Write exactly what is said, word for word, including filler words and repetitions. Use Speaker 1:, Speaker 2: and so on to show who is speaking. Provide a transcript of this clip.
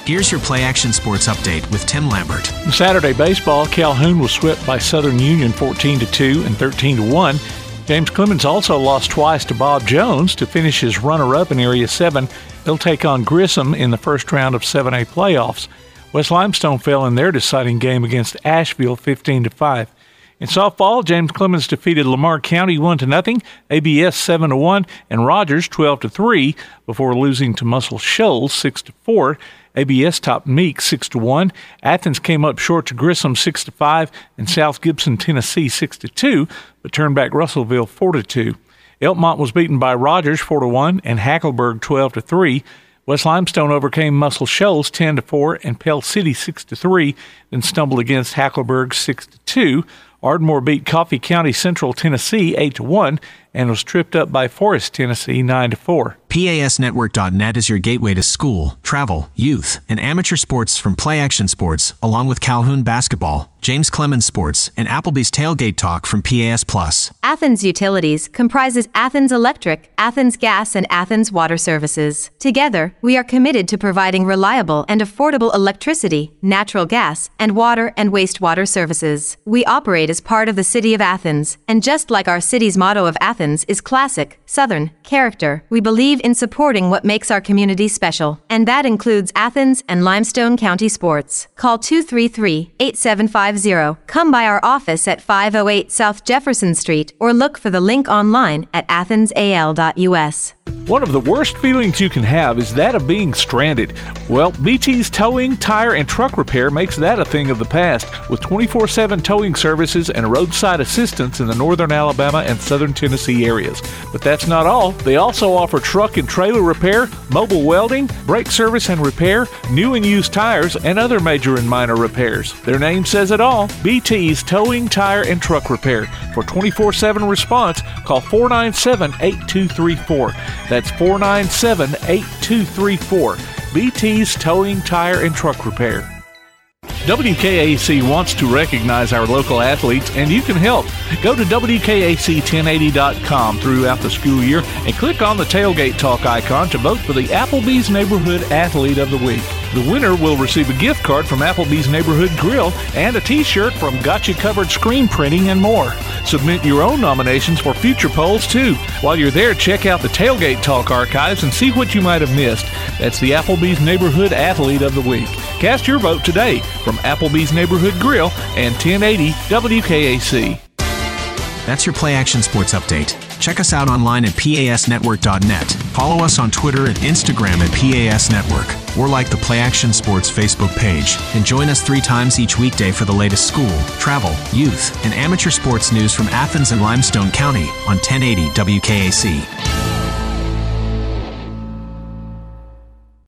Speaker 1: Here's your Play Action Sports update with Tim Lambert.
Speaker 2: In Saturday baseball, Calhoun was swept by Southern Union fourteen to two and thirteen to one. James Clemens also lost twice to Bob Jones to finish as runner-up in Area seven. They'll take on Grissom in the first round of seven A playoffs. West Limestone fell in their deciding game against Asheville fifteen to five. In softball, James Clemens defeated Lamar County one to nothing, A B S seven to one, and Rogers twelve to three before losing to Muscle Shoals six to four. A B S topped Meek six to one. Athens came up short to Grissom six to five, and South Gibson, Tennessee six to two, but turned back Russellville four to two. Elkmont was beaten by Rogers four to one and Hackleburg twelve to three. West Limestone overcame Muscle Shoals ten to four and Pell City six to three, then stumbled against Hackleburg six to two. Ardmore beat Coffee County Central Tennessee eight to one and was tripped up by Forest Tennessee nine to four.
Speaker 1: P A S Network dot net is your gateway to school, travel, youth, and amateur sports from Play Action Sports, along with Calhoun basketball, James Clemens Sports, and Applebee's Tailgate Talk from P A S Plus.
Speaker 3: Athens Utilities comprises Athens Electric, Athens Gas, and Athens Water Services. Together, we are committed to providing reliable and affordable electricity, natural gas, and water and wastewater services. We operate as part of the City of Athens, and just like our city's motto of Athens is classic, Southern, character, we believe in supporting what makes our community special, and that includes Athens and Limestone County sports. Call two three three, eight seven five zero, come by our office at five oh eight South Jefferson Street, or look for the link online at athens a l dot u s.
Speaker 2: One of the worst feelings you can have is that of being stranded. Well, B T's Towing, Tire, and Truck Repair makes that a thing of the past, with twenty-four seven towing services and roadside assistance in the northern Alabama and southern Tennessee areas. But that's not all. They also offer truck and trailer repair, mobile welding, brake service and repair, new and used tires, and other major and minor repairs. Their name says it all, B T's Towing, Tire, and Truck Repair. For twenty-four seven response, call four nine seven, eight two three four. That's four nine seven, eight two three four. B T's Towing, Tire, and Truck Repair. W K A C wants to recognize our local athletes, and you can help. Go to W K A C ten eighty dot com throughout the school year and click on the Tailgate Talk icon to vote for the Applebee's Neighborhood Athlete of the Week. The winner will receive a gift card from Applebee's Neighborhood Grill and a t-shirt from Gotcha Covered Screen Printing and more. Submit your own nominations for future polls, too. While you're there, check out the Tailgate Talk archives and see what you might have missed. That's the Applebee's Neighborhood Athlete of the Week. Cast your vote today from Applebee's Neighborhood Grill and ten eighty W K A C.
Speaker 1: That's your Play Action Sports update. Check us out online at P A S network dot net. Follow us on Twitter and Instagram at P A S Network, or like the Play Action Sports Facebook page. And join us three times each weekday for the latest school, travel, youth, and amateur sports news from Athens and Limestone County on ten eighty W K A C.